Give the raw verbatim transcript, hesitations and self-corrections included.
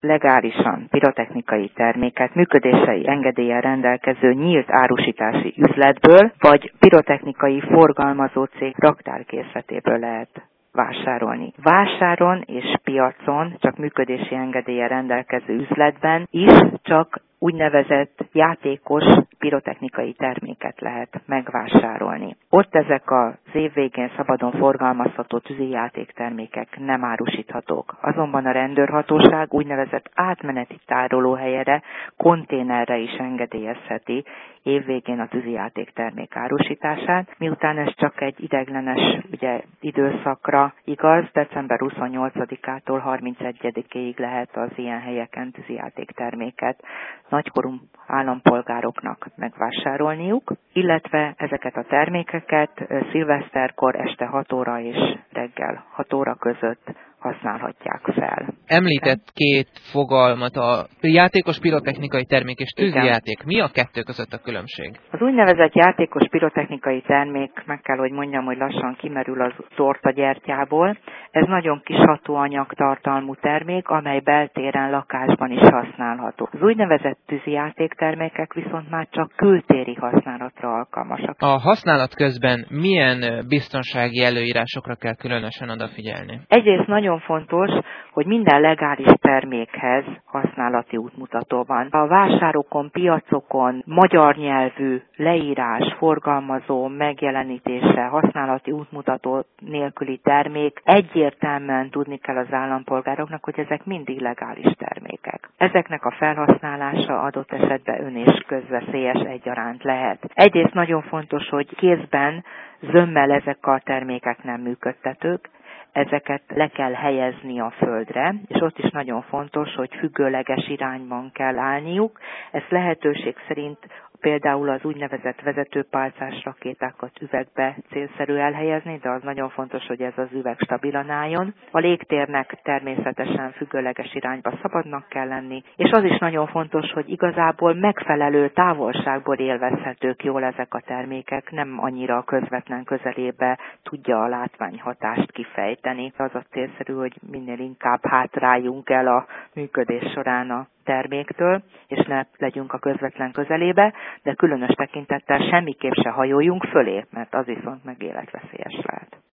legálisan pirotechnikai terméket működési engedéllyel rendelkező nyílt árusítási üzletből, vagy pirotechnikai forgalmazó cég raktárkészletéből lehet vásárolni. Vásáron és piacon, csak működési engedéllyel rendelkező üzletben is csak úgynevezett játékos pirotechnikai terméket lehet megvásárolni. Ott ezek az év végén szabadon forgalmazható tűzijáték termékek nem árusíthatók. Azonban a rendőrhatóság úgynevezett átmeneti tárolóhelyre, konténerre is engedélyezheti év végén a tűzijáték termék árusítását, miután ez csak egy ideiglenes ugye, időszakra igaz, december huszonnyolcadikától harmincegyedikéig lehet az ilyen helyeken tűzijáték terméket nagykorú állampolgároknak megvásárolniuk, illetve ezeket a termékeket szilveszterkor este hat óra és reggel hat óra között használhatják fel. Említett két fogalmat, a játékos pirotechnikai termék és tűzijáték. Mi a kettő között a különbség? Az úgynevezett játékos pirotechnikai termék, meg kell, hogy mondjam, hogy lassan kimerül az tortagyertyából. Ez nagyon kis hatóanyag tartalmú termék, amely beltéren, lakásban is használható. Az úgynevezett tűzijáték termékek viszont már csak kültéri használatra alkalmasak. A használat közben milyen biztonsági előírásokra kell különösen odafigyelni? Egyrészt nagyon fontos, hogy minden legális termékhez használati útmutató van. A vásárokon, piacokon magyar nyelvű leírás, forgalmazó, megjelenítése, használati útmutató nélküli termék egyértelműen tudni kell az állampolgároknak, hogy ezek mindig legális termékek. Ezeknek a felhasználása adott esetben ön- és közveszélyes egyaránt lehet. Egyrészt nagyon fontos, hogy kézben, zömmel ezek a termékek nem működtetők, ezeket le kell helyezni a földre, és ott is nagyon fontos, hogy függőleges irányban kell állniuk. Ezt lehetőség szerint például az úgynevezett vezetőpálcás rakétákat üvegbe célszerű elhelyezni, de az nagyon fontos, hogy ez az üveg stabilan álljon. A légtérnek természetesen függőleges irányba szabadnak kell lenni, és az is nagyon fontos, hogy igazából megfelelő távolságból élvezhetők jól ezek a termékek, nem annyira a közvetlen közelébe tudja a látványhatást kifejteni. Az a célszerű, hogy minél inkább hátráljunk el a működés során a terméktől, és ne legyünk a közvetlen közelébe, de különös tekintettel semmiképp se hajoljunk fölé, mert az viszont meg életveszélyes lehet.